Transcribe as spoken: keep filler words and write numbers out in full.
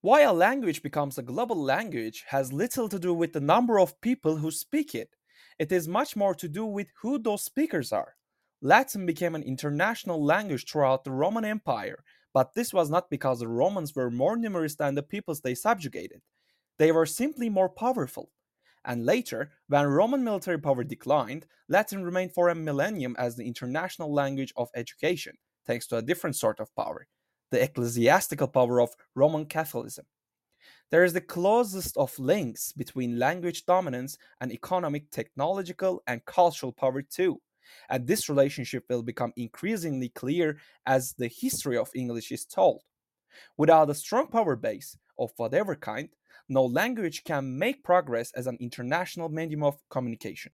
Why a language becomes a global language has little to do with the number of people who speak it. It is much more to do with who those speakers are. Latin became an international language throughout the Roman Empire, but this was not because the Romans were more numerous than the peoples they subjugated. They were simply more powerful. And later, when Roman military power declined, Latin remained for a millennium as the international language of education, thanks to a different sort of power, the ecclesiastical power of Roman Catholicism. There is the closest of links between language dominance and economic, technological, and cultural power, too. And this relationship will become increasingly clear as the history of English is told. Without a strong power base, of whatever kind, no language can make progress as an international medium of communication.